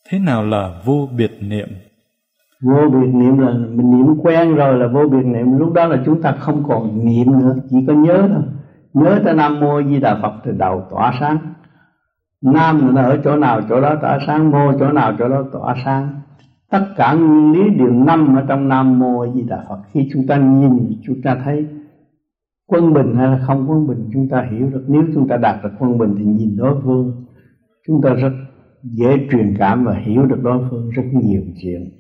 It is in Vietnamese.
Thế nào là vô biệt niệm? Vô biệt niệm là mình niệm quen rồi là vô biệt niệm. Lúc đó là chúng ta không còn niệm nữa, chỉ có nhớ thôi. Nhớ tới Nam Mô Di Đà Phật từ đầu tỏa sáng. Nam là ở chỗ nào chỗ đó tỏa sáng, mô chỗ nào chỗ đó tỏa sáng. Tất cả nguyên lý đều nằm ở trong Nam Mô Di Đà Phật. Khi chúng ta nhìn, chúng ta thấy quân bình hay là không quân bình, chúng ta hiểu được. Nếu chúng ta đạt được quân bình thì nhìn đối phương, chúng ta rất dễ truyền cảm và hiểu được đối phương rất nhiều chuyện.